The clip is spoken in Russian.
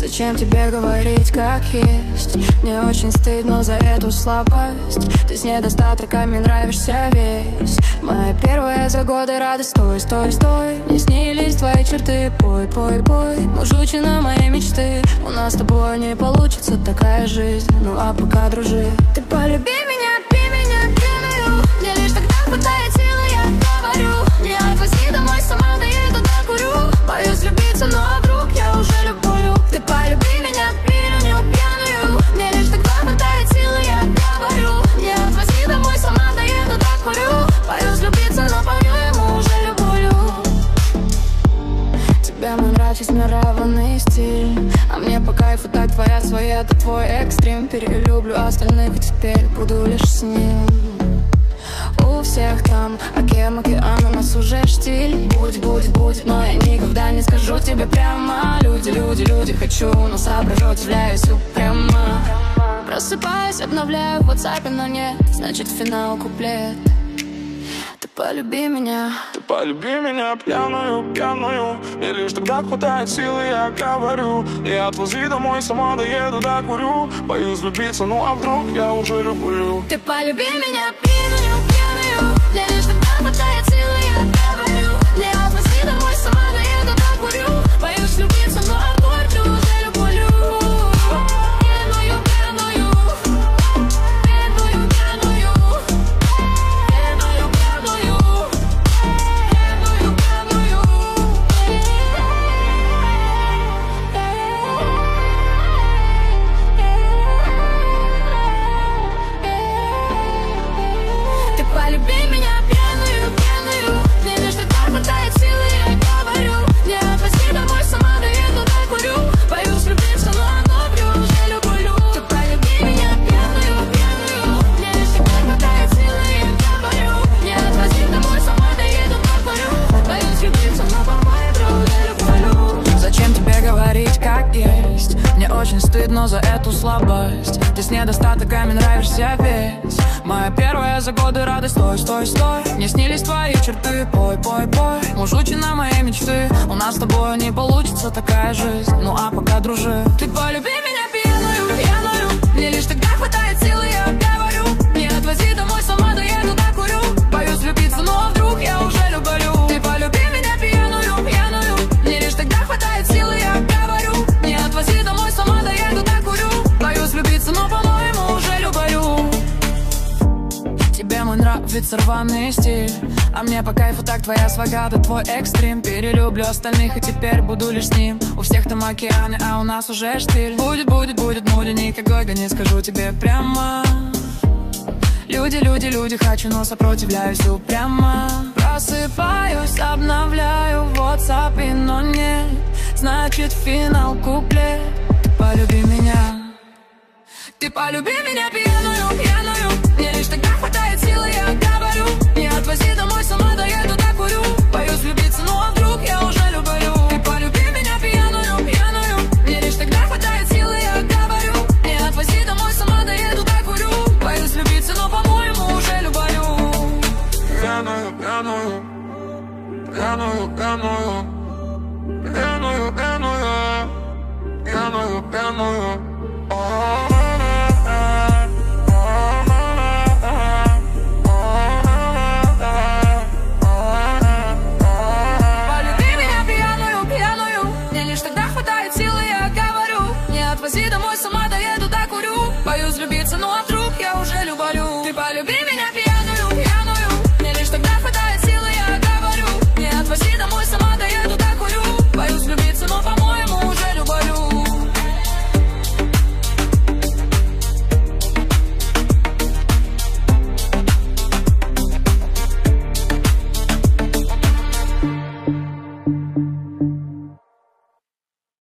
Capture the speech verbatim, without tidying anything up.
Зачем тебе говорить как есть? Мне очень стыдно за эту слабость. Ты с недостатками нравишься весь. Моя первая за годы радость. Стой, стой, стой. Мне снились твои черты. Пой, пой, пой. Мужучина моей мечты. У нас с тобой не получится такая жизнь. Ну а пока дружи. Ты полюби меня, пи меня пьяную. Мне лишь тогда хватает силы, я говорю. Не отвози домой, сама доеду, докурю. Боюсь влюбиться, но а вдруг я уже люблю. Ты полюби меня, пьяную, пьяную. Мне лишь тогда хватает силы, я говорю. Не отвози домой, сама доеду, докурю. Боюсь влюбиться, но по-моему уже люблю. Тебе мой нравится мированный стиль. А мне по кайфу так твоя своя, это твой экстрим. Перелюблю остальных, и теперь буду лишь с ним. У всех там океан, океан, у нас уже штиль. Будет, будет, будет, но я никогда не скажу тебе прямо. Люди, люди, люди, хочу, но соображу, удивляюсь упрямо. Просыпаюсь, обновляю в WhatsApp, но нет, значит финал куплет. Ты полюби меня. Ты полюби меня пьяную, пьяную. И лишь тогда хватает силы, я говорю. И отвози домой, сама доеду, докурю. Боюсь влюбиться, ну а вдруг я уже люблю. Ты полюби меня пьяную, пьяную. Мне лишь тогда хватает силы, я говорю. Не отвози домой, сама доеду, докурю. Боюсь влюбиться, но а вдруг ты уже люблю. Пьяную, пьяную. Пьяную, пьяную. Полюби меня пьяную, пьяную. Мне лишь тогда хватает силы, я говорю. Не отвози домой, сама доеду, докурю. Боюсь влюбиться, но одобрю, уже люблю. Ты полюби меня пьяную, пьяную. Мне лишь тогда хватает силы, я говорю. Не отвози домой, сама доеду, докурю. Боюсь влюбиться, но по-моему уже люблю. Зачем тебе говорить как есть? Мне очень стыдно за эту слабость. Ты с недостатками нравишься весь. Моя первая за годы радость. Стой, стой, стой. Мне снились твои черты. Пой, пой, пой. Мужучина моей мечты. У нас с тобой не получится такая жизнь. Ну а пока дружи. Ты полюби меня пьяную, пьяную. Мне лишь тогда хватает силы, я говорю. Не отвози домой, сама доеду, докурю. Боюсь влюбиться, но а вдруг я уже люблю. Ты полюби меня пьяную, пьяную. Мне лишь тогда хватает силы, я говорю. Не отвози домой, сама доеду, докурю. Боюсь влюбиться, но по-моему уже люблю. Тебе мой нравится рваный стиль. А мне по кайфу так твоя свага, да твой экстрим. Перелюблю остальных и теперь буду лишь с ним. У всех там океаны, а у нас уже штиль. Будет, будет, будет муди, никакой гонец, скажу тебе прямо. Люди, люди, люди, хочу, но сопротивляюсь упрямо. Просыпаюсь, обновляю в WhatsApp, но нет, значит финал куплет. Ты полюби меня. Ты полюби меня пьяную, пьяную. Мне лишь тогда хватает силы, я говорю. Не отвози домой, сама доеду, докурю. Боюсь влюбиться, ну а вдруг я уже люблю. Ты полюби меня пьяную, пьяную. Мне лишь тогда хватает силы, я говорю. Не отвози домой, сама доеду, докурю. Боюсь влюбиться, но по-моему уже люблю. Пьяную, пьяную. Пьяную, пьяную.